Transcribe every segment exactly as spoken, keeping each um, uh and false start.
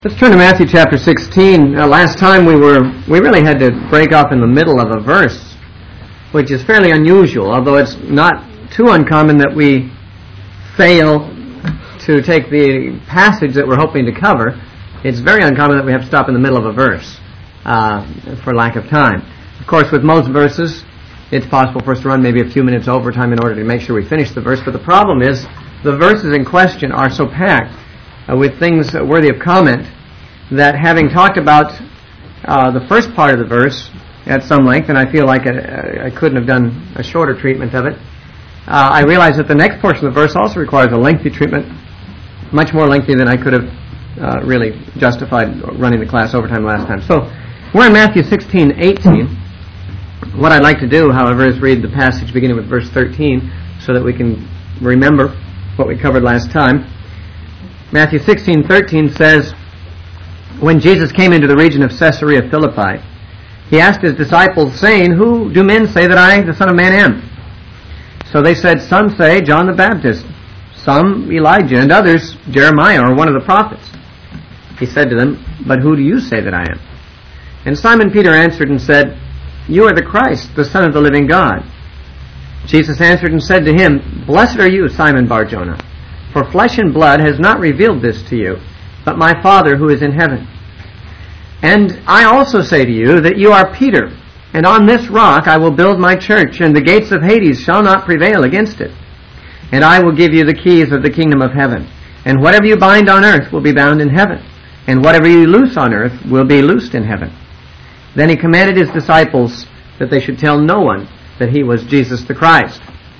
Let's turn to Matthew chapter sixteen. Uh, last time we were we really had to break off in the middle of a verse, which is fairly unusual, although it's not too uncommon that we fail to take the passage that we're hoping to cover. It's very uncommon that we have to stop in the middle of a verse uh, for lack of time. Of course, with most verses, it's possible for us to run maybe a few minutes overtime in order to make sure we finish the verse, but the problem is the verses in question are so packed uh, with things worthy of comment that, having talked about uh, the first part of the verse at some length, and I feel like I, I couldn't have done a shorter treatment of it, uh, I realize that the next portion of the verse also requires a lengthy treatment, much more lengthy than I could have uh, really justified running the class overtime last time. So we're in Matthew sixteen eighteen. What I'd like to do, however, is read the passage beginning with verse thirteen so that we can remember what we covered last time. Matthew sixteen thirteen says, "When Jesus came into the region of Caesarea Philippi, he asked his disciples, saying, 'Who do men say that I, the Son of Man, am?' So they said, 'Some say John the Baptist, some Elijah, and others Jeremiah or one of the prophets.' He said to them, 'But who do you say that I am?' And Simon Peter answered and said, 'You are the Christ, the Son of the living God.' Jesus answered and said to him, 'Blessed are you, Simon Bar-Jonah, for flesh and blood has not revealed this to you, but my Father who is in heaven. And I also say to you that you are Peter, and on this rock I will build my church, and the gates of Hades shall not prevail against it. And I will give you the keys of the kingdom of heaven. And whatever you bind on earth will be bound in heaven, and whatever you loose on earth will be loosed in heaven.' Then he commanded his disciples that they should tell no one that he was Jesus the Christ."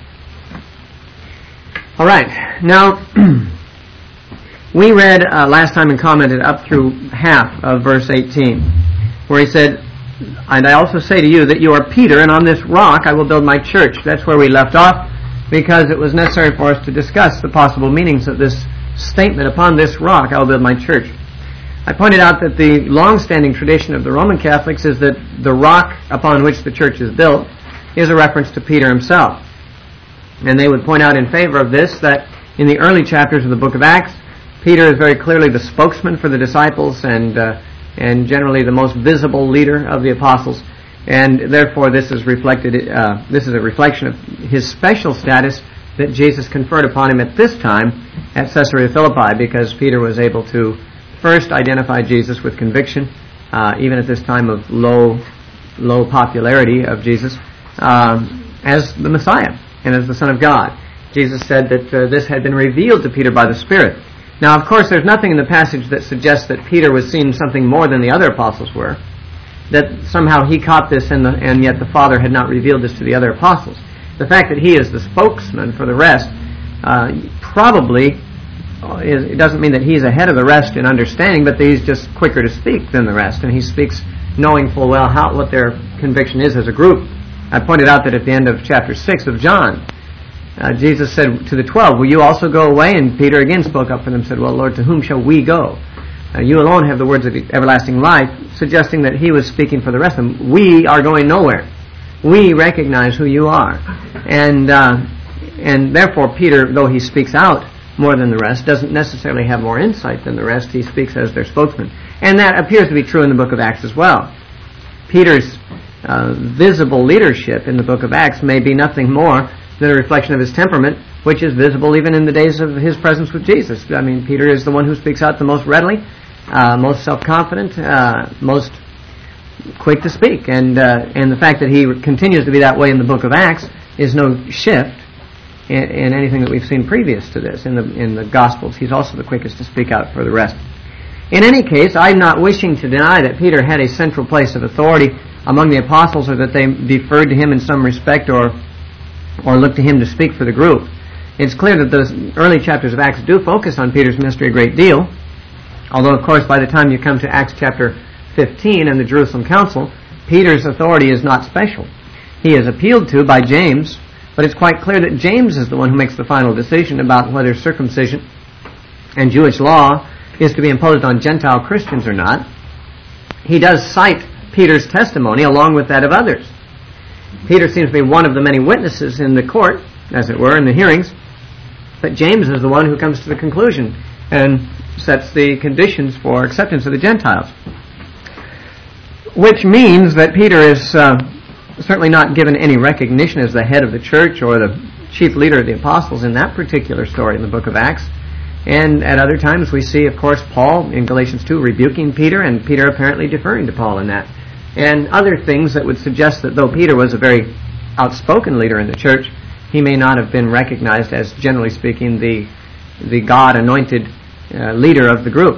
All right, now we read uh, last time and commented up through half of verse eighteen, where he said, "And I also say to you that you are Peter, and on this rock I will build my church." That's where we left off, because it was necessary for us to discuss the possible meanings of this statement, "Upon this rock I will build my church." I pointed out that the long-standing tradition of the Roman Catholics is that the rock upon which the church is built is a reference to Peter himself. And they would point out in favor of this that in the early chapters of the book of Acts, Peter is very clearly the spokesman for the disciples and uh, and generally the most visible leader of the apostles, and therefore this is reflected. Uh, this is a reflection of his special status that Jesus conferred upon him at this time at Caesarea Philippi, because Peter was able to first identify Jesus with conviction, uh, even at this time of low, low popularity of Jesus, um, as the Messiah and as the Son of God. Jesus said that uh, this had been revealed to Peter by the Spirit. Now, of course, there's nothing in the passage that suggests that Peter was seeing something more than the other apostles were, that somehow he caught this and, the, and yet the Father had not revealed this to the other apostles. The fact that he is the spokesman for the rest uh, probably is, it doesn't mean that he's ahead of the rest in understanding, but that he's just quicker to speak than the rest, and he speaks knowing full well how what their conviction is as a group. I pointed out that at the end of chapter six of John, Uh, Jesus said to the twelve, "Will you also go away?" And Peter again spoke up for them and said, "Well, Lord, to whom shall we go? Uh, you alone have the words of everlasting life," suggesting that he was speaking for the rest of them. We are going nowhere. We recognize who you are. And, uh, and therefore Peter, though he speaks out more than the rest, doesn't necessarily have more insight than the rest. He speaks as their spokesman. And that appears to be true in the book of Acts as well. Peter's uh, visible leadership in the book of Acts may be nothing more than a reflection of his temperament, which is visible even in the days of his presence with Jesus. I mean, Peter is the one who speaks out the most readily, uh, most self-confident, uh, most quick to speak. And uh, and the fact that he continues to be that way in the book of Acts is no shift in, in anything that we've seen previous to this. In the in the Gospels, he's also the quickest to speak out for the rest. In any case, I'm not wishing to deny that Peter had a central place of authority among the apostles, or that they deferred to him in some respect, or or look to him to speak for the group. It's clear that those early chapters of Acts do focus on Peter's ministry a great deal, although, of course, by the time you come to Acts chapter fifteen and the Jerusalem Council, Peter's authority is not special. He is appealed to by James, but it's quite clear that James is the one who makes the final decision about whether circumcision and Jewish law is to be imposed on Gentile Christians or not. He does cite Peter's testimony along with that of others. Peter seems to be one of the many witnesses in the court, as it were, in the hearings, but James is the one who comes to the conclusion. And sets the conditions for acceptance of the Gentiles. Which means that Peter is uh, certainly not given any recognition as the head of the church or the chief leader of the apostles in that particular story in the book of Acts. And at other times we see, of course, Paul in Galatians two rebuking Peter, and Peter apparently deferring to Paul in that. And other things that would suggest that though Peter was a very outspoken leader in the church, he may not have been recognized as, generally speaking, the the God-anointed uh, leader of the group.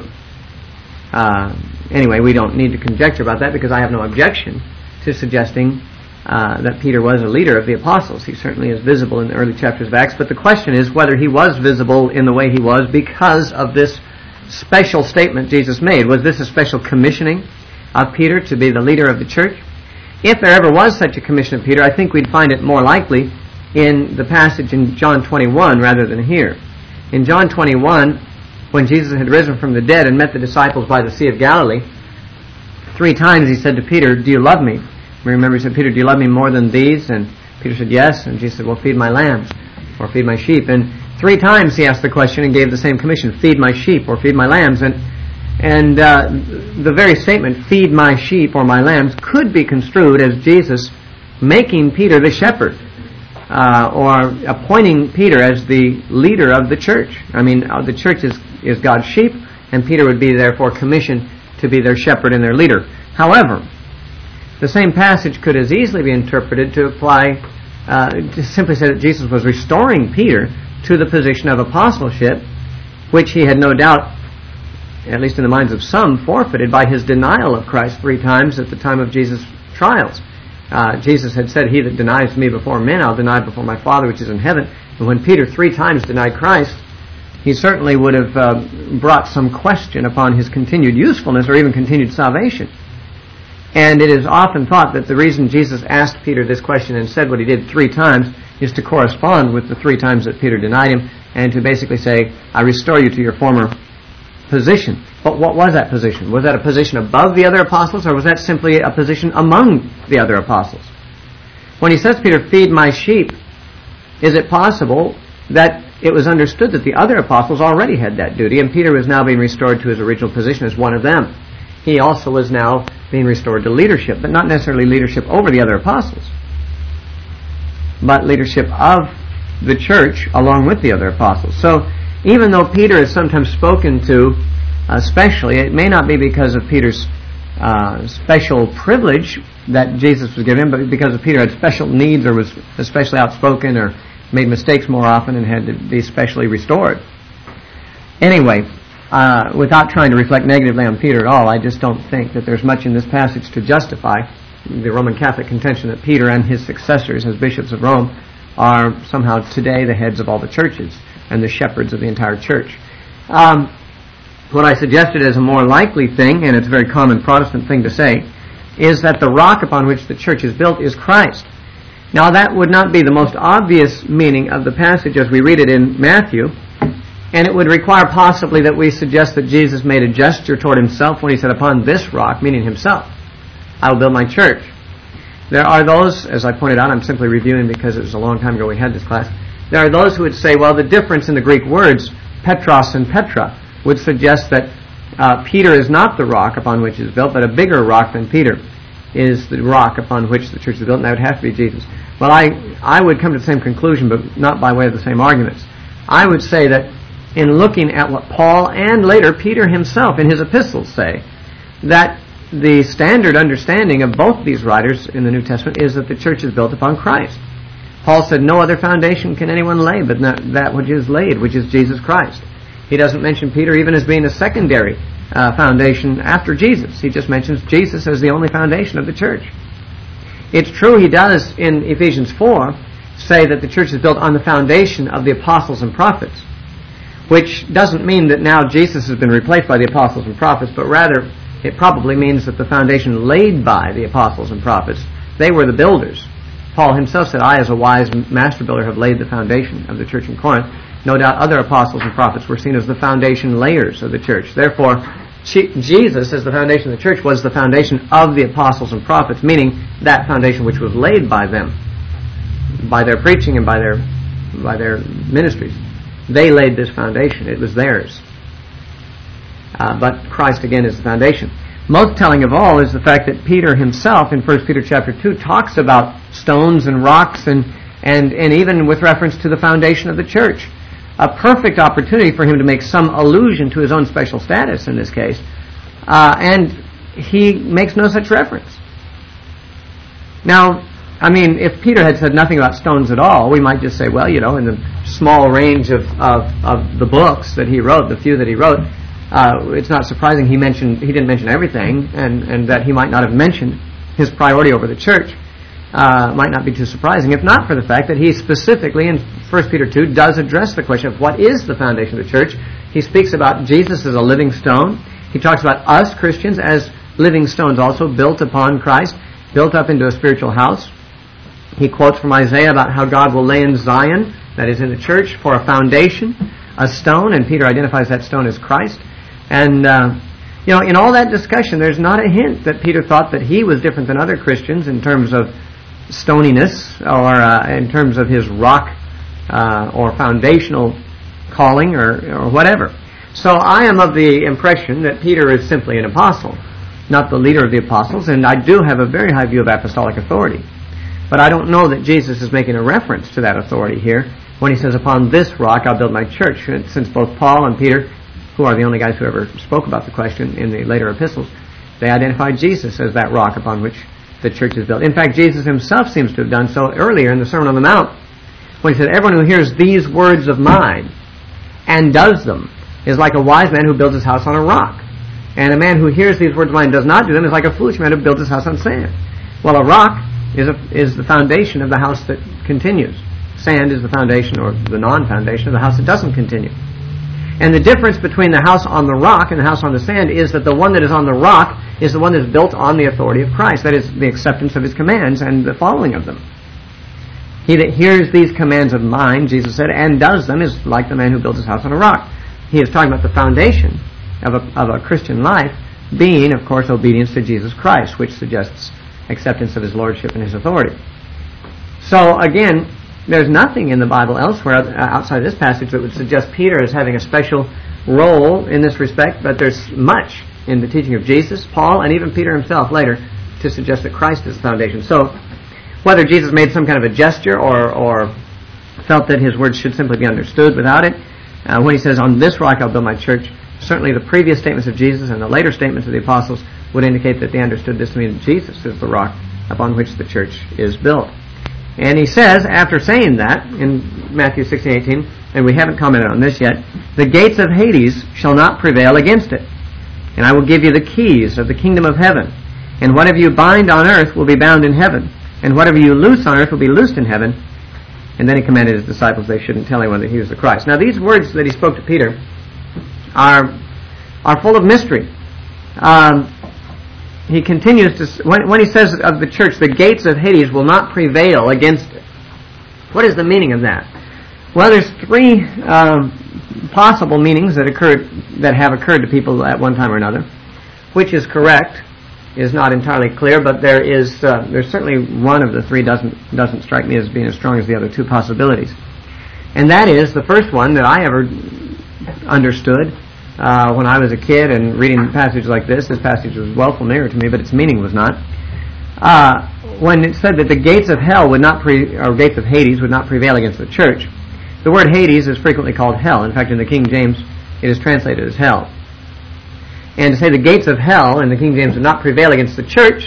Uh, anyway, we don't need to conjecture about that because I have no objection to suggesting uh, that Peter was a leader of the apostles. He certainly is visible in the early chapters of Acts, but the question is whether he was visible in the way he was because of this special statement Jesus made. Was this a special commissioning of Peter to be the leader of the church? If there ever was such a commission of Peter, I think we'd find it more likely in the passage in John twenty-one rather than here. In John twenty-one, when Jesus had risen from the dead and met the disciples by the Sea of Galilee, three times he said to Peter, "Do you love me?" Remember, he said, "Peter, do you love me more than these?" And Peter said, "Yes." And Jesus said, "Well, feed my lambs," or "feed my sheep." And three times he asked the question and gave the same commission, "Feed my sheep," or "feed my lambs." And and uh, the very statement, "feed my sheep" or "my lambs," could be construed as Jesus making Peter the shepherd, uh, or appointing Peter as the leader of the church. I mean, uh, the church is, is God's sheep, and Peter would be therefore commissioned to be their shepherd and their leader. However, the same passage could as easily be interpreted to apply, uh, to simply say that Jesus was restoring Peter to the position of apostleship, which he had no doubt, at least in the minds of some, forfeited by his denial of Christ three times at the time of Jesus' trials. Uh, Jesus had said, "He that denies me before men, I'll deny before my Father which is in heaven." And when Peter three times denied Christ, he certainly would have uh, brought some question upon his continued usefulness or even continued salvation. And it is often thought that the reason Jesus asked Peter this question and said what he did three times is to correspond with the three times that Peter denied him, and to basically say, "I restore you to your former position." But what was that position? Was that a position above the other apostles, or was that simply a position among the other apostles? When he says to Peter, "Feed my sheep," is it possible that it was understood that the other apostles already had that duty, and Peter was now being restored to his original position as one of them? He also was now being restored to leadership, but not necessarily leadership over the other apostles, but leadership of the church along with the other apostles. So even though Peter is sometimes spoken to especially, it may not be because of Peter's uh, special privilege that Jesus was given him, but because of Peter had special needs or was especially outspoken or made mistakes more often and had to be specially restored. Anyway, uh, without trying to reflect negatively on Peter at all, I just don't think that there's much in this passage to justify the Roman Catholic contention that Peter and his successors as bishops of Rome are somehow today the heads of all the churches and the shepherds of the entire church. Um, what I suggested as a more likely thing, and it's a very common Protestant thing to say, is that the rock upon which the church is built is Christ. Now that would not be the most obvious meaning of the passage as we read it in Matthew, and it would require possibly that we suggest that Jesus made a gesture toward himself when he said, "Upon this rock," meaning himself, "I will build my church." There are those, as I pointed out, I'm simply reviewing because it was a long time ago we had this class, there are those who would say, well, the difference in the Greek words, Petros and Petra, would suggest that uh, Peter is not the rock upon which it is built, but a bigger rock than Peter is the rock upon which the church is built, and that would have to be Jesus. Well, I, I would come to the same conclusion, but not by way of the same arguments. I would say that in looking at what Paul and later Peter himself in his epistles say, that the standard understanding of both these writers in the New Testament is that the church is built upon Christ. Paul said, "No other foundation can anyone lay but that which is laid, which is Jesus Christ." He doesn't mention Peter even as being a secondary uh, foundation after Jesus. He just mentions Jesus as the only foundation of the church. It's true he does in Ephesians four say that the church is built on the foundation of the apostles and prophets, which doesn't mean that now Jesus has been replaced by the apostles and prophets, but rather it probably means that the foundation laid by the apostles and prophets, they were the builders. Paul himself said, "I as a wise master builder have laid the foundation of the church in Corinth." No doubt other apostles and prophets were seen as the foundation layers of the church. Therefore, Jesus as the foundation of the church was the foundation of the apostles and prophets, meaning that foundation which was laid by them, by their preaching and by their, by their ministries. They laid this foundation. It was theirs. Uh, but Christ, again, is the foundation. Most telling of all is the fact that Peter himself, in First Peter chapter two, talks about stones and rocks and, and, and even with reference to the foundation of the church. A perfect opportunity for him to make some allusion to his own special status in this case. Uh, and he makes no such reference. Now, I mean, if Peter had said nothing about stones at all, we might just say, well, you know, in the small range of, of, of the books that he wrote, the few that he wrote, uh, it's not surprising he mentioned he didn't mention everything, and, and that he might not have mentioned his priority over the church. Uh, might not be too surprising, if not for the fact that he specifically, in First Peter two, does address the question of what is the foundation of the church. He speaks about Jesus as a living stone. He talks about us, Christians, as living stones also, built upon Christ, built up into a spiritual house. He quotes from Isaiah about how God will lay in Zion, that is in the church, for a foundation, a stone, and Peter identifies that stone as Christ. And, uh, you know, in all that discussion, there's not a hint that Peter thought that he was different than other Christians in terms of stoniness or uh, in terms of his rock uh, or foundational calling or, or whatever. So I am of the impression that Peter is simply an apostle, not the leader of the apostles, and I do have a very high view of apostolic authority. But I don't know that Jesus is making a reference to that authority here when he says, upon this rock I'll build my church, since both Paul and Peter, who are the only guys who ever spoke about the question in the later epistles, they identified Jesus as that rock upon which the church is built. In fact, Jesus himself seems to have done so earlier in the Sermon on the Mount, when he said, everyone who hears these words of mine and does them is like a wise man who builds his house on a rock. And a man who hears these words of mine and does not do them is like a foolish man who builds his house on sand. Well, a rock is, a, is the foundation of the house that continues. Sand is the foundation or the non-foundation of the house that doesn't continue. And the difference between the house on the rock and the house on the sand is that the one that is on the rock is the one that is built on the authority of Christ. That is, the acceptance of his commands and the following of them. He that hears these commands of mine, Jesus said, and does them is like the man who builds his house on a rock. He is talking about the foundation of a, of a Christian life being, of course, obedience to Jesus Christ, which suggests acceptance of his lordship and his authority. So, again, there's nothing in the Bible elsewhere outside this passage that would suggest Peter as having a special role in this respect, but there's much in the teaching of Jesus, Paul, and even Peter himself later to suggest that Christ is the foundation. So, whether Jesus made some kind of a gesture or, or felt that his words should simply be understood without it, uh, when he says, on this rock I'll build my church, certainly the previous statements of Jesus and the later statements of the apostles would indicate that they understood this to mean that Jesus is the rock upon which the church is built. And he says, after saying that, in Matthew sixteen eighteen, and we haven't commented on this yet, the gates of Hades shall not prevail against it. And I will give you the keys of the kingdom of heaven. And whatever you bind on earth will be bound in heaven. And whatever you loose on earth will be loosed in heaven. And then he commanded his disciples they shouldn't tell anyone that he was the Christ. Now these words that he spoke to Peter are, are full of mystery. Um, He continues to, when, when he says of the church, the gates of Hades will not prevail against it. What is the meaning of that? Well, there's three um, possible meanings that occurred, that have occurred to people at one time or another. Which is correct is not entirely clear, but there is, uh, there's certainly one of the three doesn't doesn't strike me as being as strong as the other two possibilities. And that is the first one that I ever understood. Uh, when I was a kid and reading passages like this, this passage was well familiar to me, but its meaning was not. Uh, when it said that the gates of hell would not, pre- or gates of Hades would not prevail against the church, the word Hades is frequently called hell. In fact, in the King James, it is translated as hell. And to say the gates of hell in the King James would not prevail against the church,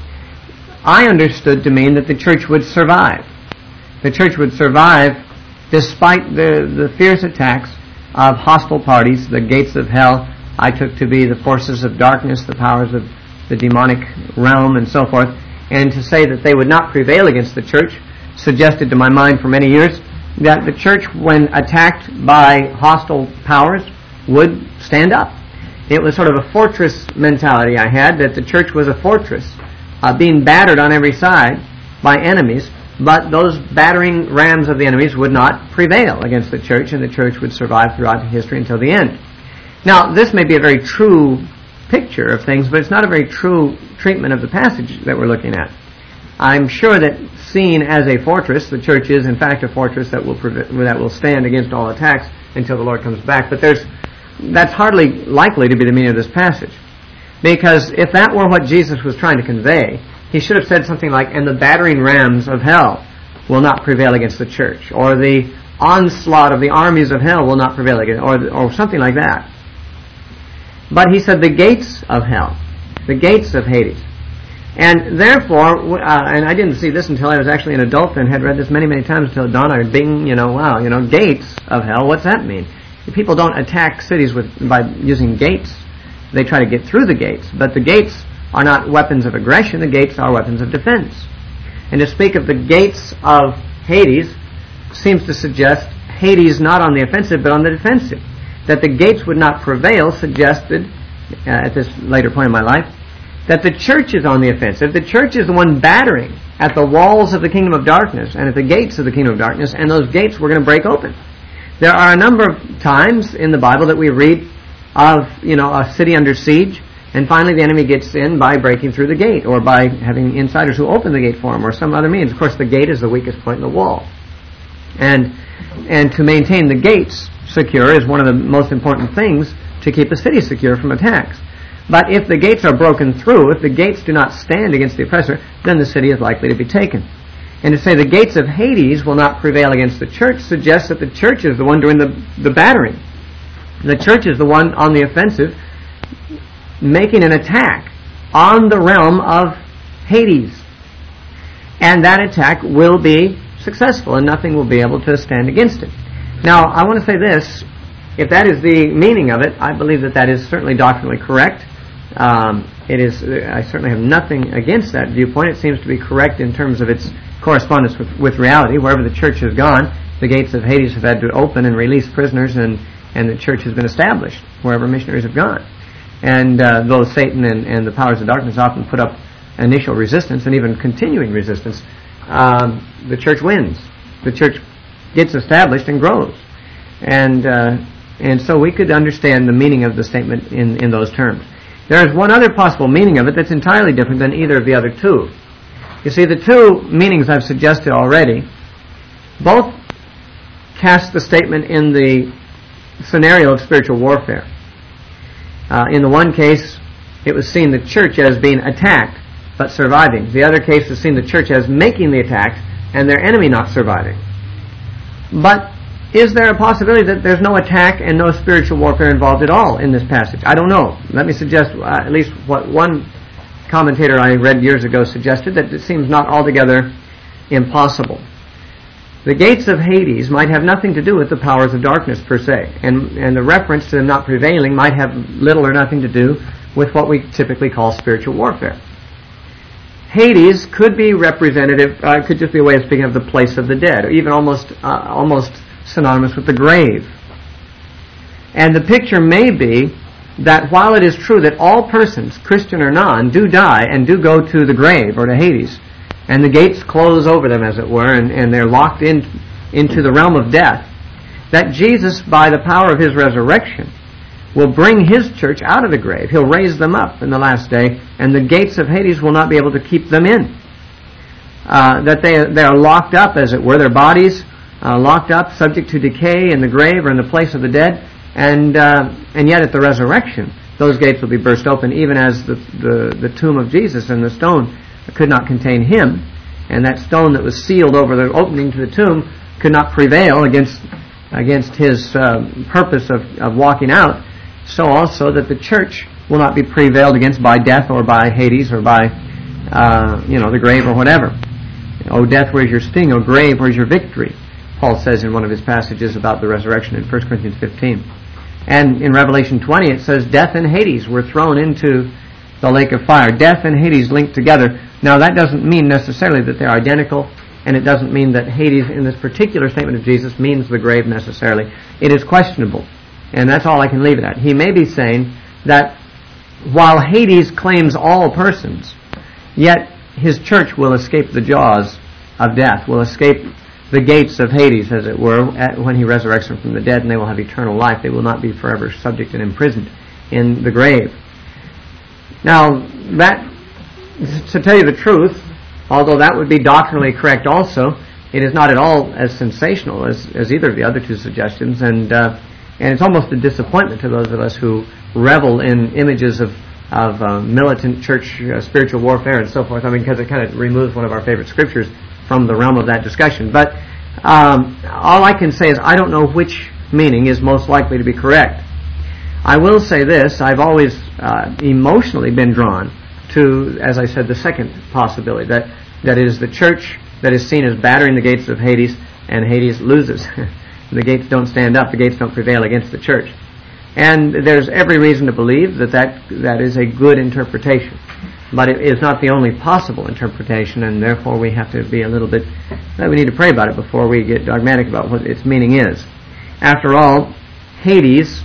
I understood to mean that the church would survive. The church would survive despite the, the fierce attacks of hostile parties. The gates of hell I took to be the forces of darkness, the powers of the demonic realm, and so forth. And to say that they would not prevail against the church suggested to my mind for many years that the church, when attacked by hostile powers, would stand up. It was sort of a fortress mentality I had, that the church was a fortress, uh, being battered on every side by enemies, but those battering rams of the enemies would not prevail against the church, and the church would survive throughout history until the end. Now, this may be a very true picture of things, but it's not a very true treatment of the passage that we're looking at. I'm sure that seen as a fortress, the church is in fact a fortress that will prev- that will stand against all attacks until the Lord comes back. But there's that's hardly likely to be the meaning of this passage. Because if that were what Jesus was trying to convey, he should have said something like, and the battering rams of hell will not prevail against the church, or the onslaught of the armies of hell will not prevail against, or, or something like that. But he said the gates of hell, the gates of Hades. And therefore, uh, and I didn't see this until I was actually an adult and had read this many, many times until it dawned on me, bing, you know, wow, you know, gates of hell, what's that mean? People don't attack cities with by using gates. They try to get through the gates. But the gates are not weapons of aggression, the gates are weapons of defense. And to speak of the gates of Hades seems to suggest Hades not on the offensive but on the defensive. That the gates would not prevail suggested, uh, at this later point in my life, that the church is on the offensive. The church is the one battering at the walls of the kingdom of darkness and at the gates of the kingdom of darkness, and those gates were going to break open. There are a number of times in the Bible that we read of, you know, a city under siege, and finally the enemy gets in by breaking through the gate, or by having insiders who open the gate for him, or some other means. Of course, the gate is the weakest point in the wall. And and to maintain the gates secure is one of the most important things to keep a city secure from attacks. But if the gates are broken through, if the gates do not stand against the oppressor, then the city is likely to be taken. And to say the gates of Hades will not prevail against the church suggests that the church is the one doing the, the battering. The church is the one on the offensive, making an attack on the realm of Hades. And that attack will be successful, and nothing will be able to stand against it. Now, I want to say this. If that is the meaning of it, I believe that that is certainly doctrinally correct. Um, it is. I certainly have nothing against that viewpoint. It seems to be correct in terms of its correspondence with, with reality. Wherever the church has gone, the gates of Hades have had to open and release prisoners, and, and the church has been established wherever missionaries have gone. And uh, though Satan and, and the powers of darkness often put up initial resistance and even continuing resistance, um, the church wins. The church gets established and grows. And uh, and so we could understand the meaning of the statement in, in those terms. There is one other possible meaning of it that's entirely different than either of the other two. You see, the two meanings I've suggested already both cast the statement in the scenario of spiritual warfare. Uh, in the one case, it was seen the church as being attacked but surviving. The other case was seen the church as making the attack and their enemy not surviving. But is there a possibility that there's no attack and no spiritual warfare involved at all in this passage? I don't know. Let me suggest uh, at least what one commentator I read years ago suggested, that it seems not altogether impossible. The gates of Hades might have nothing to do with the powers of darkness per se, and, and the reference to them not prevailing might have little or nothing to do with what we typically call spiritual warfare. Hades could be representative, uh, could just be a way of speaking of the place of the dead, or even almost uh, almost synonymous with the grave. And the picture may be that while it is true that all persons, Christian or non, do die and do go to the grave or to Hades, and the gates close over them, as it were, and, and they're locked in into the realm of death, that Jesus, by the power of His resurrection, will bring His church out of the grave. He'll raise them up in the last day, and the gates of Hades will not be able to keep them in. Uh, that they, they are locked up, as it were, their bodies uh, locked up, subject to decay in the grave or in the place of the dead, and uh, and yet at the resurrection, those gates will be burst open, even as the, the, the tomb of Jesus and the stone could not contain Him, and that stone that was sealed over the opening to the tomb could not prevail against against His uh, purpose of, of walking out. So also that the church will not be prevailed against by death or by Hades or by uh, you know the grave or whatever. O death, where's your sting? O grave, where's your victory? Paul says in one of his passages about the resurrection in First Corinthians fifteen. And in Revelation twenty it says death and Hades were thrown into the lake of fire. Death and Hades linked together. Now that doesn't mean necessarily that they're identical, and it doesn't mean that Hades in this particular statement of Jesus means the grave necessarily. It is questionable, and that's all I can leave it at. He may be saying that while Hades claims all persons, yet His church will escape the jaws of death, will escape the gates of Hades, as it were, at, when He resurrects them from the dead, and they will have eternal life. They will not be forever subject and imprisoned in the grave. Now, that, to tell you the truth, although that would be doctrinally correct also, it is not at all as sensational as, as either of the other two suggestions, and uh, And it's almost a disappointment to those of us who revel in images of, of uh, militant church uh, spiritual warfare and so forth. I mean, because it kind of removes one of our favorite scriptures from the realm of that discussion. But um, all I can say is I don't know which meaning is most likely to be correct. I will say this, I've always uh, emotionally been drawn to, as I said, the second possibility, that that is the church that is seen as battering the gates of Hades, and Hades loses. The gates don't stand up, the gates don't prevail against the church. And there's every reason to believe that that, that is a good interpretation. But it is not the only possible interpretation, and therefore we have to be a little bit, we need to pray about it before we get dogmatic about what its meaning is. After all, Hades,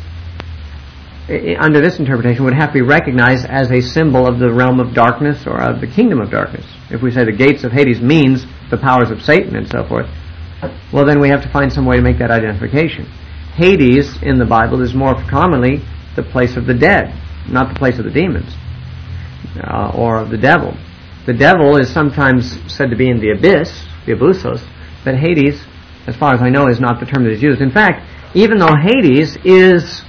under this interpretation, would have to be recognized as a symbol of the realm of darkness or of the kingdom of darkness. If we say the gates of Hades means the powers of Satan and so forth, well then we have to find some way to make that identification. Hades in the Bible is more commonly the place of the dead, not the place of the demons uh, or of the devil. The devil is sometimes said to be in the abyss, the abyssos, but Hades, as far as I know, is not the term that is used. In fact, even though Hades is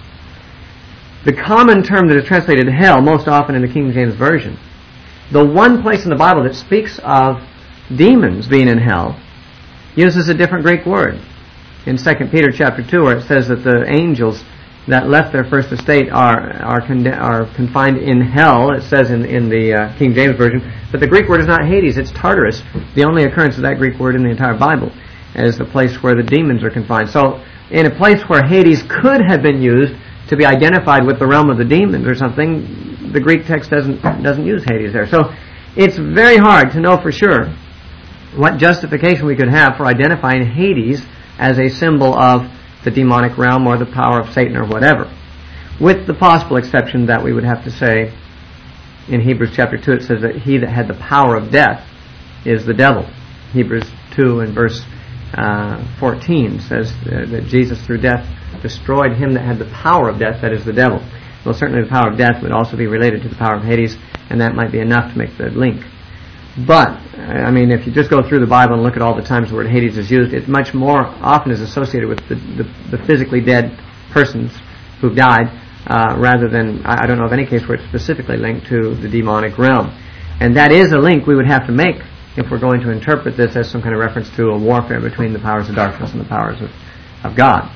the common term that is translated hell most often in the King James Version, the one place in the Bible that speaks of demons being in hell uses a different Greek word. In Second Peter chapter two, where it says that the angels that left their first estate are are, con- are confined in hell, it says in, in the uh, King James Version, but the Greek word is not Hades, it's Tartarus, the only occurrence of that Greek word in the entire Bible, as the place where the demons are confined. So, in a place where Hades could have been used to be identified with the realm of the demons or something, the Greek text doesn't doesn't use Hades there. So, it's very hard to know for sure what justification we could have for identifying Hades as a symbol of the demonic realm or the power of Satan or whatever. With the possible exception that we would have to say, in Hebrews chapter two it says that he that had the power of death is the devil. Hebrews two and verse uh, fourteen says uh, that Jesus through death destroyed him that had the power of death, that is the devil. Well, certainly the power of death would also be related to the power of Hades, and that might be enough to make the link. But, I mean, if you just go through the Bible and look at all the times the word Hades is used, it much more often is associated with the, the, the physically dead persons who've died, uh, rather than, I don't know of any case where it's specifically linked to the demonic realm. And that is a link we would have to make if we're going to interpret this as some kind of reference to a warfare between the powers of darkness and the powers of, of God.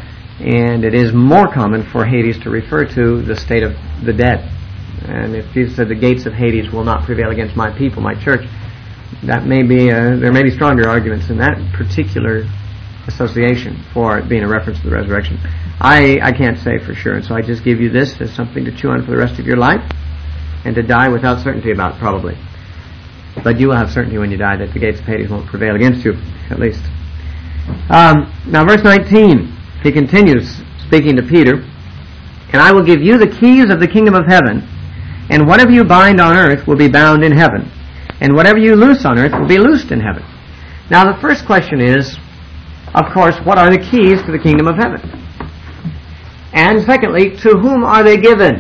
And it is more common for Hades to refer to the state of the dead. And if Jesus said the gates of Hades will not prevail against my people, my church, that may be a, there may be stronger arguments in that particular association for it being a reference to the resurrection. I, I can't say for sure, and so I just give you this as something to chew on for the rest of your life and to die without certainty about, probably. But you will have certainty when you die that the gates of Hades won't prevail against you, at least. Um, now, verse nineteen, he continues speaking to Peter, and I will give you the keys of the kingdom of heaven, and whatever you bind on earth will be bound in heaven, and whatever you loose on earth will be loosed in heaven. Now the first question is, of course, what are the keys to the kingdom of heaven? And secondly, to whom are they given?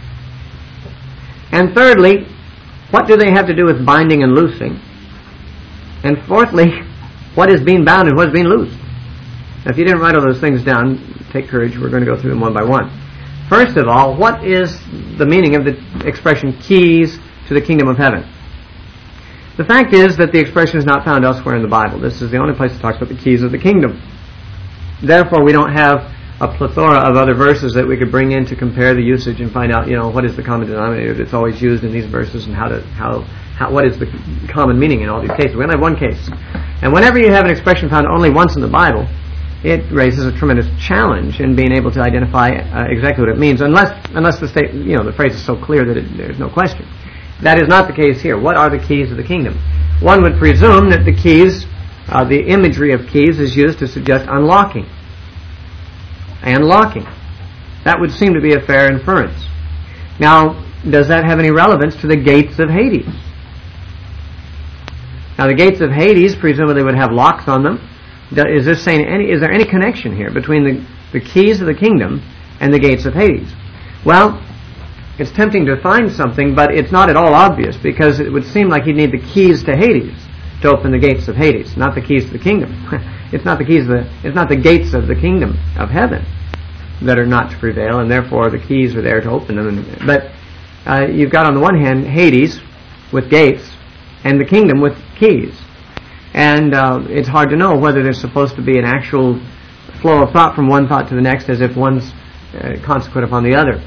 And thirdly, what do they have to do with binding and loosing? And fourthly, what is being bound and what is being loosed? Now, if you didn't write all those things down, take courage, we're going to go through them one by one. First of all, what is the meaning of the expression keys to the kingdom of heaven? The fact is that the expression is not found elsewhere in the Bible. This is the only place that talks about the keys of the kingdom. Therefore, we don't have a plethora of other verses that we could bring in to compare the usage and find out, you know, what is the common denominator that's always used in these verses and how to, how, how, what is the common meaning in all these cases. We only have one case. And whenever you have an expression found only once in the Bible, it raises a tremendous challenge in being able to identify uh, exactly what it means, unless unless the state, you know, the phrase is so clear that it, there's no question. That is not the case here. What are the keys of the kingdom? One would presume that the keys, uh, the imagery of keys, is used to suggest unlocking and locking. That would seem to be a fair inference. Now, does that have any relevance to the gates of Hades? Now, the gates of Hades presumably would have locks on them. Is this saying any? Is there any connection here between the, the keys of the kingdom and the gates of Hades? Well, it's tempting to find something, but it's not at all obvious, because it would seem like you'd need the keys to Hades to open the gates of Hades, not the keys to the kingdom. It's not the keys of the, it's not the gates of the kingdom of heaven that are not to prevail, and therefore the keys are there to open them. And, but uh, you've got on the one hand Hades with gates and the kingdom with keys. And uh, it's hard to know whether there's supposed to be an actual flow of thought from one thought to the next as if one's uh, consequent upon the other.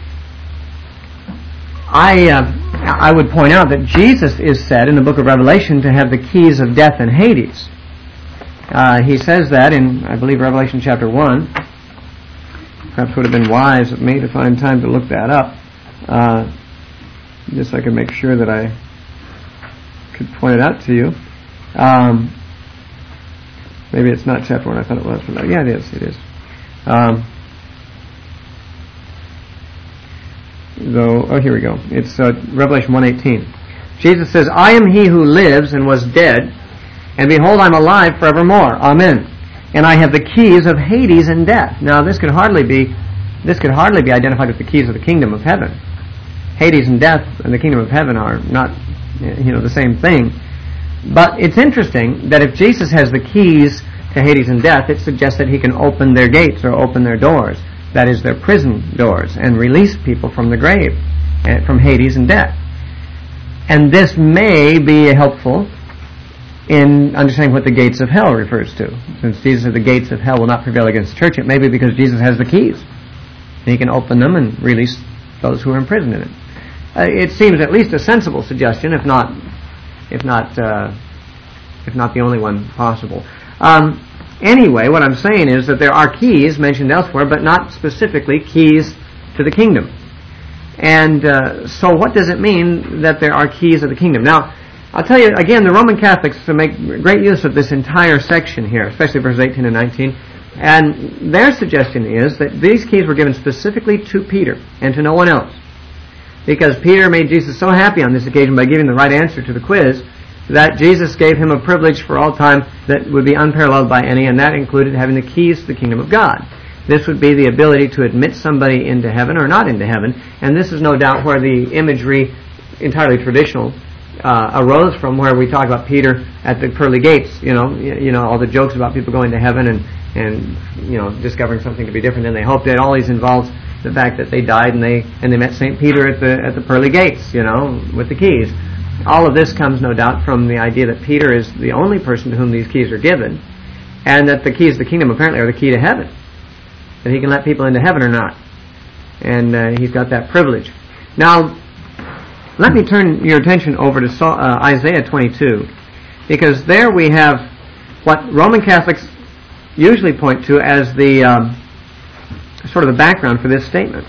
I uh, I would point out that Jesus is said in the book of Revelation to have the keys of death and Hades. Uh, he says that in, I believe, Revelation chapter one. Perhaps would have been wise of me to find time to look that up, uh, just so I could make sure that I could point it out to you. Um, maybe it's not chapter one. I thought it was. But yeah, it is. It is. Um, though, oh, here we go. It's uh, Revelation one eighteen. Jesus says, "I am he who lives and was dead, and behold, I'm alive forevermore. Amen. And I have the keys of Hades and death." Now, this could hardly be this could hardly be identified with the keys of the kingdom of heaven. Hades and death and the kingdom of heaven are not, you know, the same thing. But it's interesting that if Jesus has the keys to Hades and death, it suggests that he can open their gates or open their doors, that is, their prison doors, and release people from the grave, from Hades and death. And this may be helpful in understanding what the gates of hell refers to. Since Jesus said the gates of hell will not prevail against the church, it may be because Jesus has the keys. He can open them and release those who are imprisoned in it. Uh, it seems at least a sensible suggestion, if not, if not, uh, if not the only one possible. Um, anyway, what I'm saying is that there are keys mentioned elsewhere, but not specifically keys to the kingdom. And uh, so, what does it mean that there are keys of the kingdom? Now, I'll tell you again, the Roman Catholics make great use of this entire section here, especially verses eighteen and nineteen. And their suggestion is that these keys were given specifically to Peter and to no one else, because Peter made Jesus so happy on this occasion by giving the right answer to the quiz that Jesus gave him a privilege for all time that would be unparalleled by any, and that included having the keys to the kingdom of God. This would be the ability to admit somebody into heaven or not into heaven, and this is no doubt where the imagery, entirely traditional, Uh, arose from, where we talk about Peter at the pearly gates. You know, you, you know all the jokes about people going to heaven and and you know discovering something to be different than they hoped. It always involves the fact that they died and they and they met Saint Peter at the at the pearly gates. You know, with the keys. All of this comes, no doubt, from the idea that Peter is the only person to whom these keys are given, and that the keys of the kingdom apparently are the key to heaven. That he can let people into heaven or not, and uh, he's got that privilege. Now, let me turn your attention over to uh, Isaiah twenty-two, because there we have what Roman Catholics usually point to as the um, sort of the background for this statement.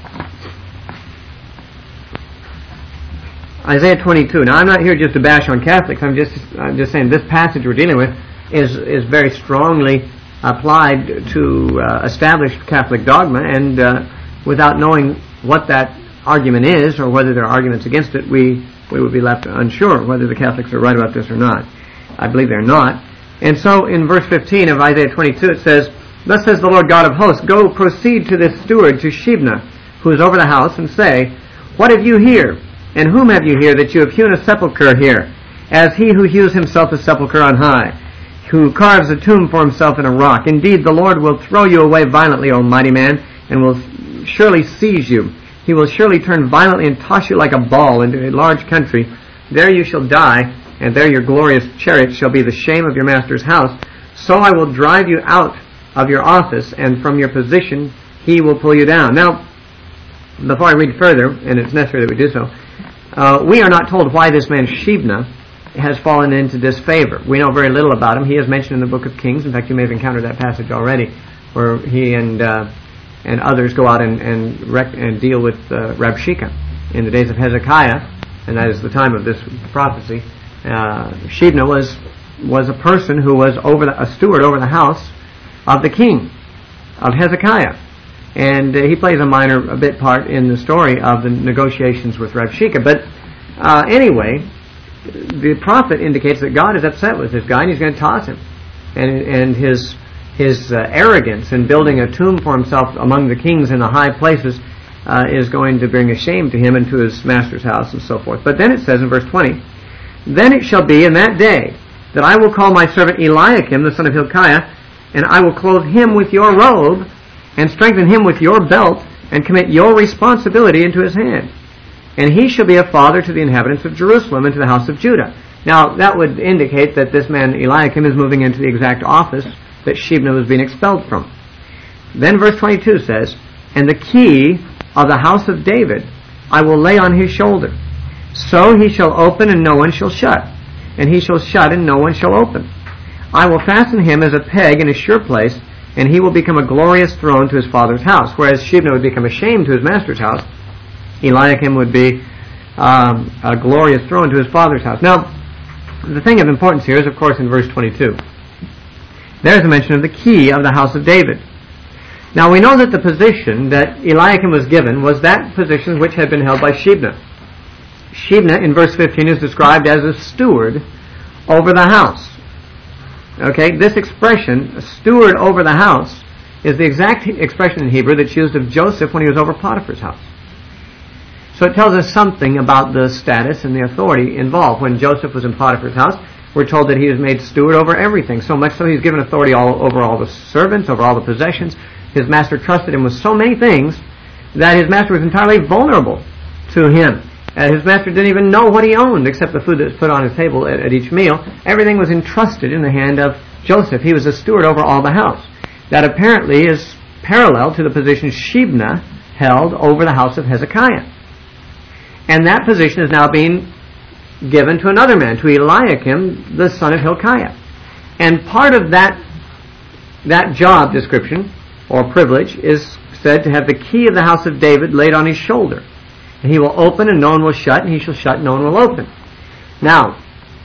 Isaiah twenty-two. Now, I'm not here just to bash on Catholics. I'm just I'm just saying this passage we're dealing with is is very strongly applied to uh, established Catholic dogma, and uh, without knowing what that argument is, or whether there are arguments against it, we we would be left unsure whether the Catholics are right about this or not. I believe they're not. And so in verse fifteen of Isaiah twenty-two it says, "Thus says the Lord God of hosts, go proceed to this steward, to Shebna, who is over the house, and say, What have you here? And whom have you here, that you have hewn a sepulchre here, as he who hews himself a sepulchre on high, who carves a tomb for himself in a rock? Indeed, the Lord will throw you away violently, O mighty man, and will surely seize you. He will surely turn violently and toss you like a ball into a large country. There you shall die, and there your glorious chariot shall be the shame of your master's house. So I will drive you out of your office, and from your position he will pull you down." Now, before I read further, and it's necessary that we do so, uh, we are not told why this man Shebna has fallen into disfavor. We know very little about him. He is mentioned in the book of Kings. In fact, you may have encountered that passage already, where he and uh, and others go out and and, rec- and deal with uh, Rabshakeh in the days of Hezekiah, and that is the time of this prophecy. Uh, Shebna was was a person who was over the, a steward over the house of the king of Hezekiah, and uh, he plays a minor a bit part in the story of the negotiations with Rabshakeh. But uh, anyway, the prophet indicates that God is upset with this guy, and he's going to toss him, and and his. His uh, arrogance in building a tomb for himself among the kings in the high places uh, is going to bring a shame to him and to his master's house and so forth. But then it says in verse twenty, "Then it shall be in that day that I will call my servant Eliakim, the son of Hilkiah, and I will clothe him with your robe, and strengthen him with your belt, and commit your responsibility into his hand. And he shall be a father to the inhabitants of Jerusalem and to the house of Judah. Now, that would indicate that this man Eliakim is moving into the exact office that Shebna was being expelled from. Then verse twenty-two says, and the key of the house of David I will lay on his shoulder. So he shall open and no one shall shut, and he shall shut and no one shall open. I will fasten him as a peg in a sure place, and he will become a glorious throne to his father's house. Whereas Shebna would become a shame to his master's house, Eliakim would be um, a glorious throne to his father's house. Now, the thing of importance here is, of course, in verse twenty-two. There's a mention of the key of the house of David. Now, we know that the position that Eliakim was given was that position which had been held by Shebna. Shebna, in verse fifteen, is described as a steward over the house. Okay, this expression, a steward over the house, is the exact expression in Hebrew that's used of Joseph when he was over Potiphar's house. So it tells us something about the status and the authority involved. When Joseph was in Potiphar's house, we're told that he was made steward over everything, so much so he's given authority all over all the servants, over all the possessions. His master trusted him with so many things that his master was entirely vulnerable to him. And his master didn't even know what he owned except the food that was put on his table at, at each meal. Everything was entrusted in the hand of Joseph. He was a steward over all the house. That apparently is parallel to the position Shebna held over the house of Hezekiah. And that position is now being given to another man, to Eliakim, the son of Hilkiah. And part of that, that job description, or privilege, is said to have the key of the house of David laid on his shoulder. And he will open and no one will shut, and he shall shut and no one will open. Now,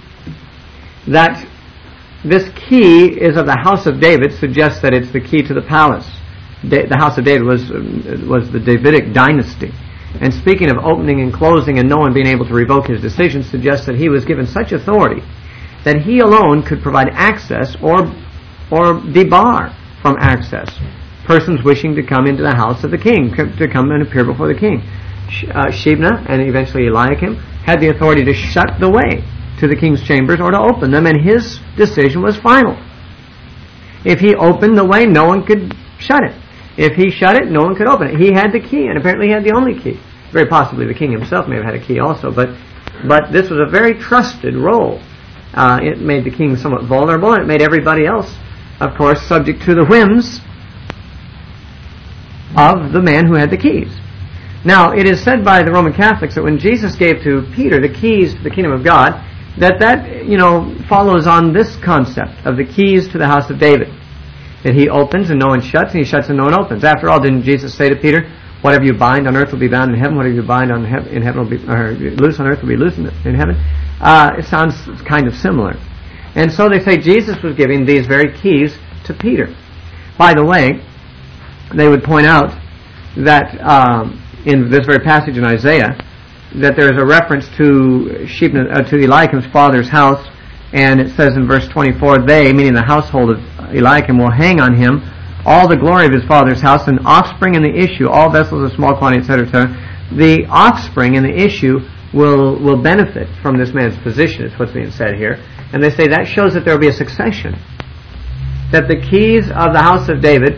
that this key is of the house of David suggests that it's the key to the palace. Da- the house of David was, was the Davidic dynasty. And speaking of opening and closing and no one being able to revoke his decision suggests that he was given such authority that he alone could provide access or, or debar from access persons wishing to come into the house of the king, to come and appear before the king. Uh, Shebna and eventually Eliakim had the authority to shut the way to the king's chambers or to open them, and his decision was final. If he opened the way, no one could shut it. If he shut it, no one could open it. He had the key, and apparently he had the only key. Very possibly the king himself may have had a key also, but but this was a very trusted role. Uh, it made the king somewhat vulnerable, and it made everybody else, of course, subject to the whims of the man who had the keys. Now, it is said by the Roman Catholics that when Jesus gave to Peter the keys to the kingdom of God, that that, you know, follows on this concept of the keys to the house of David. That he opens and no one shuts, and he shuts and no one opens. After all, didn't Jesus say to Peter, whatever you bind on earth will be bound in heaven, whatever you bind on he- in heaven will be, or loose on earth will be loose in, in heaven? Uh, it sounds kind of similar. And so they say Jesus was giving these very keys to Peter. By the way, they would point out that um, in this very passage in Isaiah, that there is a reference to Shebna, uh, to Eliakim's father's house, and it says in verse twenty-four, they, meaning the household of Eliakim, will hang on him all the glory of his father's house, and offspring in the issue, all vessels of small quantity, et cetera, et cetera. The offspring in the issue will will benefit from this man's position, is what's being said here. And they say that shows that there will be a succession. That the keys of the house of David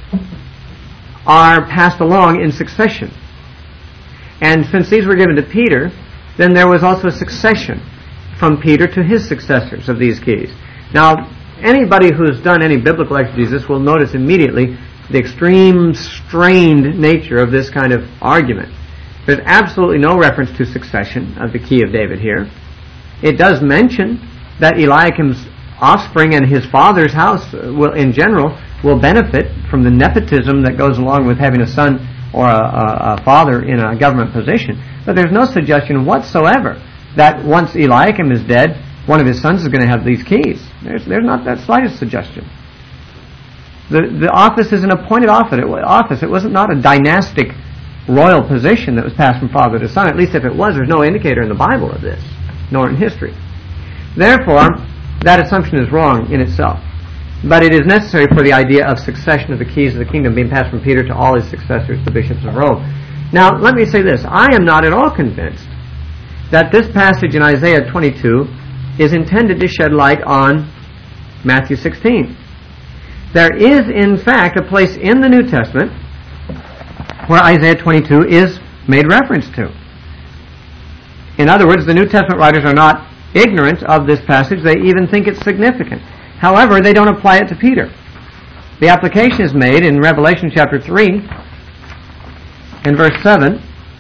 are passed along in succession. And since these were given to Peter, then there was also a succession from Peter to his successors of these keys. Now, anybody who's done any biblical exegesis will notice immediately the extreme strained nature of this kind of argument. There's absolutely no reference to succession of the key of David here. It does mention that Eliakim's offspring and his father's house will, in general, will benefit from the nepotism that goes along with having a son or a, a, a father in a government position. But there's no suggestion whatsoever that once Eliakim is dead, one of his sons is going to have these keys. There's, there's not that slightest suggestion. The, the office is an appointed office. It, office. It wasn't not a dynastic royal position that was passed from father to son. At least if it was, there's no indicator in the Bible of this, nor in history. Therefore, that assumption is wrong in itself. But it is necessary for the idea of succession of the keys of the kingdom being passed from Peter to all his successors, the bishops of Rome. Now, let me say this. I am not at all convinced that this passage in Isaiah twenty-two is intended to shed light on Matthew sixteen. there is in fact a place in the New Testament where Isaiah twenty-two is made reference to. In other words, the New Testament writers are not ignorant of this passage. They even think it's significant. However, they don't apply it to Peter. The application is made in Revelation chapter three, in verse seven.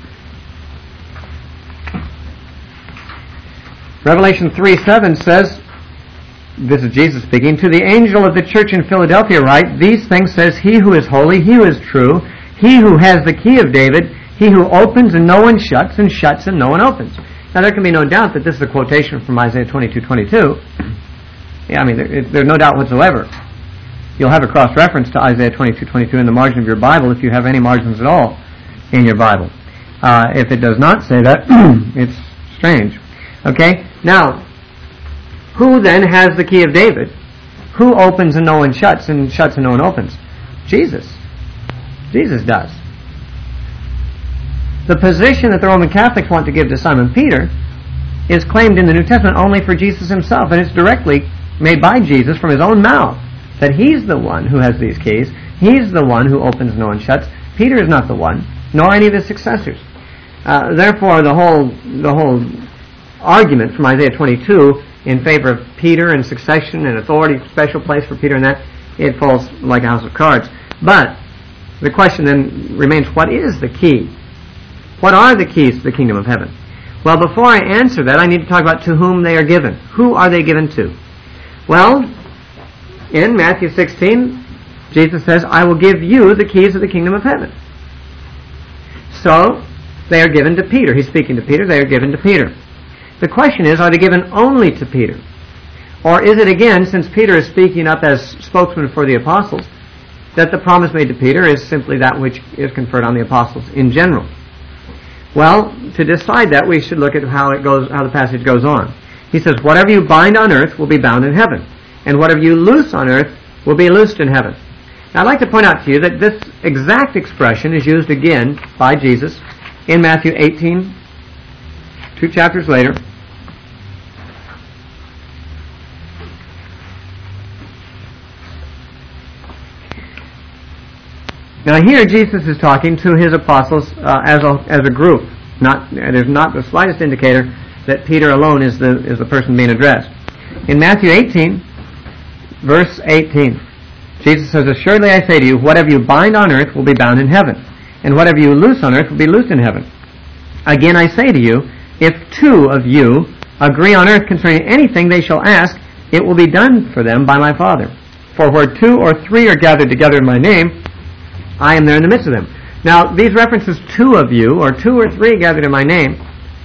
Revelation three seven says, this is Jesus speaking, to the angel of the church in Philadelphia write, these things says he who is holy, he who is true, he who has the key of David, he who opens and no one shuts, and shuts and no one opens. Now there can be no doubt that this is a quotation from Isaiah twenty-two twenty-two. Yeah, I mean, there, there's no doubt whatsoever. You'll have a cross-reference to Isaiah twenty-two twenty-two in the margin of your Bible if you have any margins at all in your Bible. Uh, if it does not say that, it's strange. Okay? Now, who then has the key of David? Who opens and no one shuts, and shuts and no one opens? Jesus. Jesus does. The position that the Roman Catholics want to give to Simon Peter is claimed in the New Testament only for Jesus himself, and it's directly made by Jesus from his own mouth that he's the one who has these keys. He's the one who opens and no one shuts. Peter is not the one, nor any of his successors. Uh, therefore, the whole the whole argument from Isaiah twenty-two in favor of Peter and succession and authority, special place for Peter and that, it falls like a house of cards. But the question then remains, what is the key? What are the keys to the kingdom of heaven? Well, before I answer that, I need to talk about to whom they are given. Who are they given to? Well, in Matthew sixteen, Jesus says, I will give you the keys of the kingdom of heaven. So, they are given to Peter. He's speaking to Peter. They are given to Peter. The question is, are they given only to Peter? Or is it again, since Peter is speaking up as spokesman for the apostles, that the promise made to Peter is simply that which is conferred on the apostles in general? Well, to decide that, we should look at how it goes, how the passage goes on. He says, whatever you bind on earth will be bound in heaven, and whatever you loose on earth will be loosed in heaven. Now, I'd like to point out to you that this exact expression is used again by Jesus in Matthew eighteen, two chapters later. Now here Jesus is talking to his apostles uh, as a as a group. Not there's not the slightest indicator that Peter alone is the is the person being addressed. In Matthew eighteen, verse eighteen, Jesus says, assuredly I say to you, whatever you bind on earth will be bound in heaven, and whatever you loose on earth will be loosed in heaven. Again I say to you, if two of you agree on earth concerning anything they shall ask, it will be done for them by my Father. For where two or three are gathered together in my name, I am there in the midst of them. Now, these references, two of you, or two or three gathered in my name,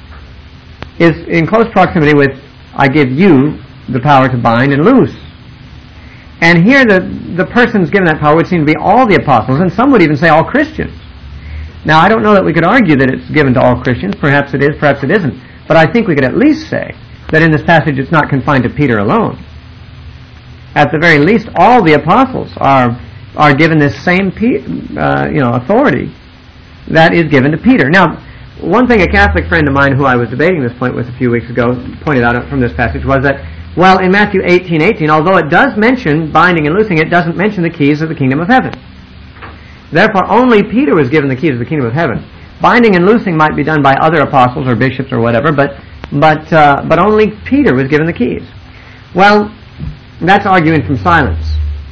is in close proximity with, I give you the power to bind and loose. And here the, the persons given that power would seem to be all the apostles, and some would even say all Christians. Now, I don't know that we could argue that it's given to all Christians. Perhaps it is, perhaps it isn't. But I think we could at least say that in this passage it's not confined to Peter alone. At the very least, all the apostles are are given this same uh, you know authority that is given to Peter. Now, one thing a Catholic friend of mine who I was debating this point with a few weeks ago pointed out from this passage was that, well, in Matthew eighteen eighteen, although it does mention binding and loosing, it doesn't mention the keys of the kingdom of heaven. Therefore, only Peter was given the keys of the kingdom of heaven. Binding and loosing might be done by other apostles or bishops or whatever, but but uh, but only Peter was given the keys. Well, that's arguing from silence.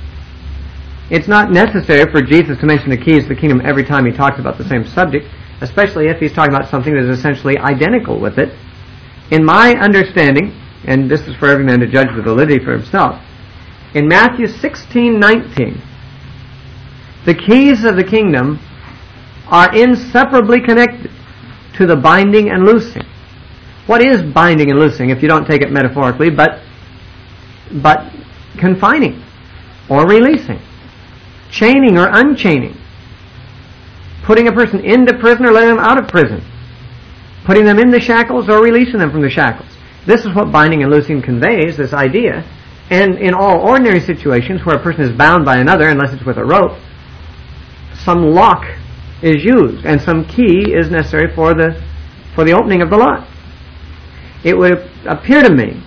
It's not necessary for Jesus to mention the keys of the kingdom every time he talks about the same subject, especially if he's talking about something that is essentially identical with it. In my understanding, and this is for every man to judge the validity for himself, in Matthew sixteen nineteen, the keys of the kingdom are inseparably connected to the binding and loosing. What is binding and loosing, if you don't take it metaphorically, but but confining or releasing? Chaining or unchaining, putting a person into prison or letting them out of prison, putting them in the shackles or releasing them from the shackles. This is what binding and loosing conveys, this idea. And in all ordinary situations where a person is bound by another, unless it's with a rope, some lock is used and some key is necessary for the for the opening of the lock. It would appear to me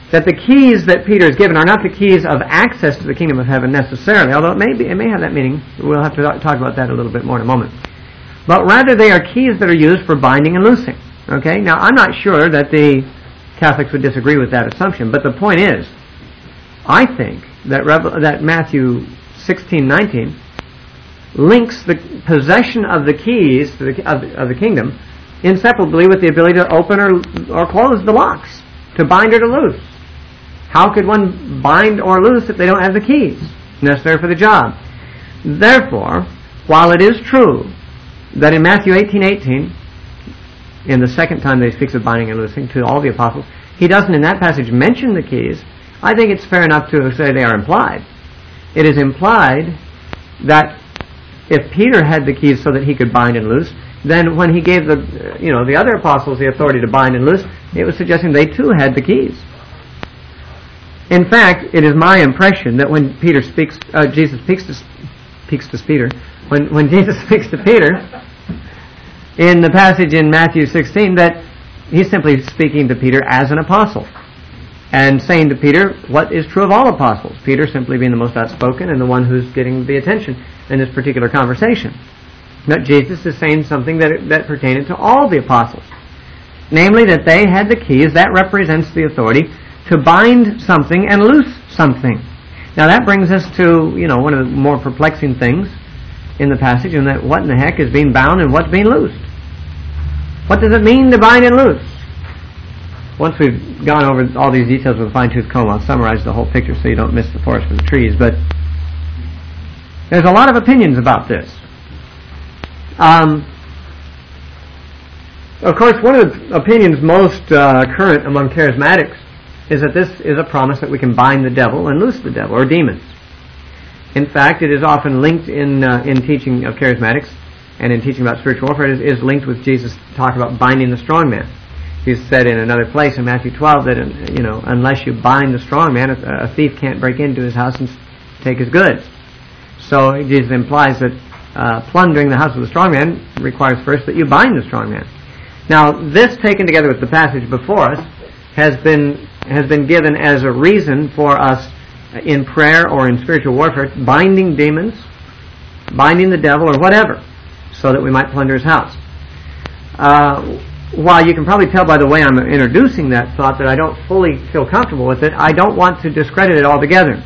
that the keys that Peter is given are not the keys of access to the kingdom of heaven necessarily, although it may be, it may have that meaning. We'll have to talk about that a little bit more in a moment. But rather they are keys that are used for binding and loosing. Okay? Now, I'm not sure that the Catholics would disagree with that assumption, but the point is, I think that Revel- that Matthew sixteen nineteen links the possession of the keys to the, of, of the kingdom inseparably with the ability to open or, or close the locks, to bind or to loose. How could one bind or loose if they don't have the keys necessary for the job? Therefore, while it is true that in Matthew eighteen eighteen, in the second time that he speaks of binding and loosing to all the apostles, he doesn't in that passage mention the keys, I think it's fair enough to say they are implied. It is implied that if Peter had the keys so that he could bind and loose, then when he gave the, you know, the other apostles the authority to bind and loose, it was suggesting they too had the keys. In fact, it is my impression that when Peter speaks, uh, Jesus speaks to, speaks to Peter, when, when Jesus speaks to Peter, in the passage in Matthew sixteen, that he's simply speaking to Peter as an apostle, and saying to Peter what is true of all apostles, Peter simply being the most outspoken and the one who's getting the attention in this particular conversation. That Jesus is saying something that, that pertained to all the apostles, namely that they had the keys. That represents the authority to bind something and loose something. Now that brings us to, you know, one of the more perplexing things in the passage, and that what in the heck is being bound and what's being loosed? What does it mean to bind and loose? Once we've gone over all these details with a fine-tooth comb, I'll summarize the whole picture so you don't miss the forest for the trees. But there's a lot of opinions about this. Um, of course, one of the opinions most uh, current among charismatics is that this is a promise that we can bind the devil and loose the devil, or demons. In fact, it is often linked in uh, in teaching of charismatics and in teaching about spiritual warfare, it is, is linked with Jesus talk about binding the strong man. He said in another place in Matthew twelve that, you know, unless you bind the strong man, a, a thief can't break into his house and take his goods. So Jesus implies that uh, plundering the house of the strong man requires first that you bind the strong man. Now, this taken together with the passage before us has been has been given as a reason for us in prayer or in spiritual warfare, binding demons, binding the devil or whatever, so that we might plunder his house. Uh, while you can probably tell by the way I'm introducing that thought that I don't fully feel comfortable with it, I don't want to discredit it altogether.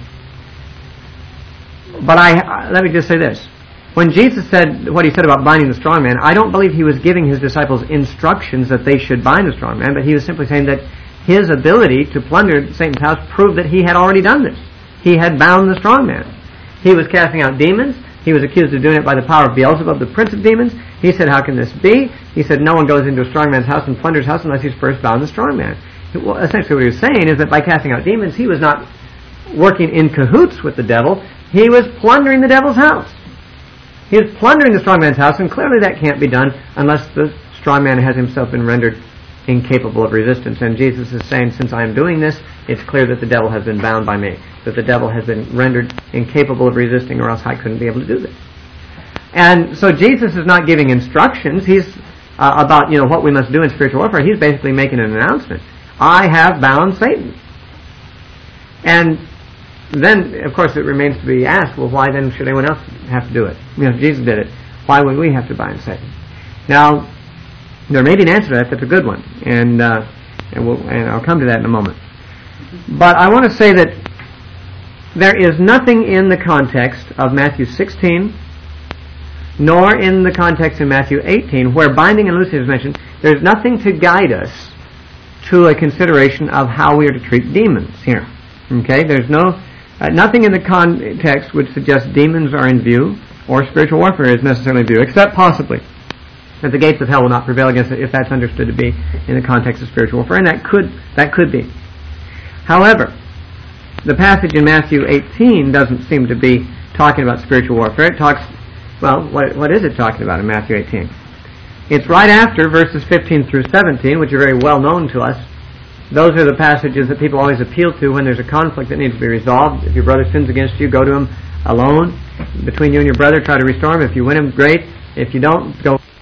But I let me just say this. When Jesus said what he said about binding the strong man, I don't believe he was giving his disciples instructions that they should bind the strong man, but he was simply saying that his ability to plunder Satan's house proved that he had already done this. He had bound the strong man. He was casting out demons. He was accused of doing it by the power of Beelzebub, the prince of demons. He said, how can this be? He said, no one goes into a strong man's house and plunders his house unless he's first bound the strong man. Well, essentially what he was saying is that by casting out demons, he was not working in cahoots with the devil. He was plundering the devil's house. He was plundering the strong man's house, and clearly that can't be done unless the strong man has himself been rendered incapable of resistance. And Jesus is saying, since I am doing this, it's clear that the devil has been bound by me, that the devil has been rendered incapable of resisting, or else I couldn't be able to do this. And so Jesus is not giving instructions. He's uh, about, you know, what we must do in spiritual warfare. He's basically making an announcement. I have bound Satan. And then, of course, it remains to be asked, well, why then should anyone else have to do it? You know, if Jesus did it, why would we have to bind Satan? Now, there may be an answer to that that's a good one, and uh, and, we'll, and I'll come to that in a moment. But I want to say that there is nothing in the context of Matthew sixteen, nor in the context in Matthew eighteen, where binding and loosing is mentioned. There's nothing to guide us to a consideration of how we are to treat demons here. Okay, there's no uh, nothing in the context would suggest demons are in view or spiritual warfare is necessarily in view, except possibly that the gates of hell will not prevail against it, if that's understood to be in the context of spiritual warfare, and that could that could be. However, the passage in Matthew eighteen doesn't seem to be talking about spiritual warfare. It talks, well, what what is it talking about in Matthew eighteen? It's right after verses fifteen through seventeen, which are very well known to us. Those are the passages that people always appeal to when there's a conflict that needs to be resolved. If your brother sins against you, go to him alone. Between you and your brother, try to restore him. If you win him, great. If you don't, go